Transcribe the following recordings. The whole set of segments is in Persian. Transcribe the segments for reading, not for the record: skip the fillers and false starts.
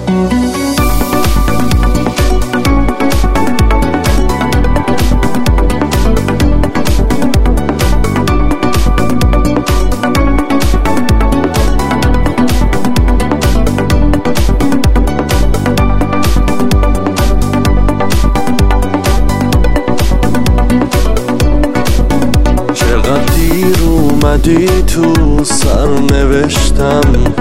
اومدی تو سرنوشتم،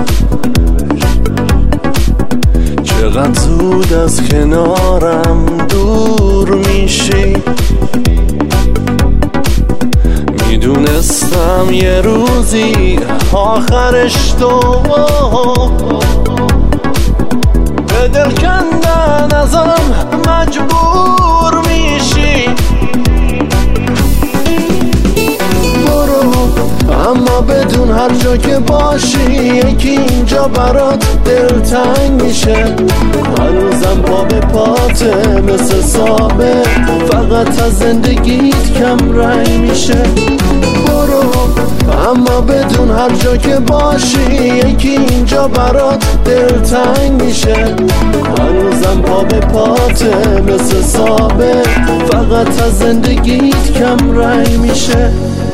چقدر زود از کنارم دور میشی. میدونستم یه روزی آخرش تو به دل کندن ازم مجبور میشی. اما بدون هر جا که باشی یکی اینجا برات دلتنگ میشه. هنوزم پا به پاته مثل ثابت، فقط از زندگیت کم رنگ میشه. برو اما بدون هر جا که باشی یکی اینجا برات دلتنگ میشه. هنوزم پا به پاته مثل ثابت، فقط از زندگیت کم رنگ میشه.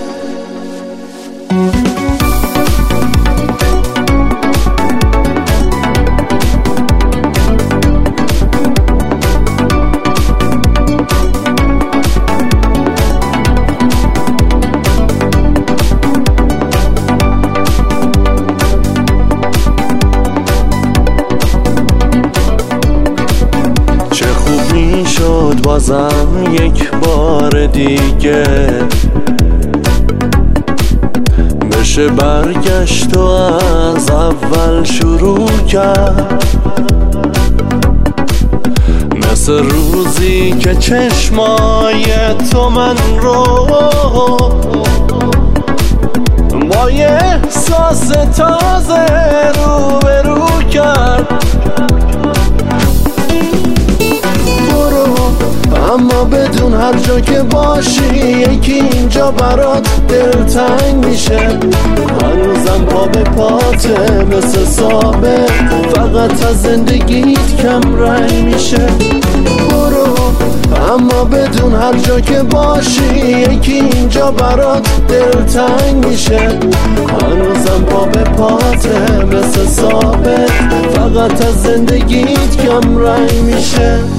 بازم یک بار دیگه بشه برگشت و از اول شروع کرد، مثل روزی که چشمای تو من رو با یه احساس تازه رو به رو کرد. اما بدون هر جا که باشی یکی اینجا برات دلتنگ میشه. هنوزم پا به پاته مثل ثابت، فقط از زندگیت کم رنگ میشه. برو اما بدون هر جا که باشی یکی اینجا برات دلتنگ میشه. هنوزم پا به پاته مثل ثابت، فقط از زندگیت کم رنگ میشه.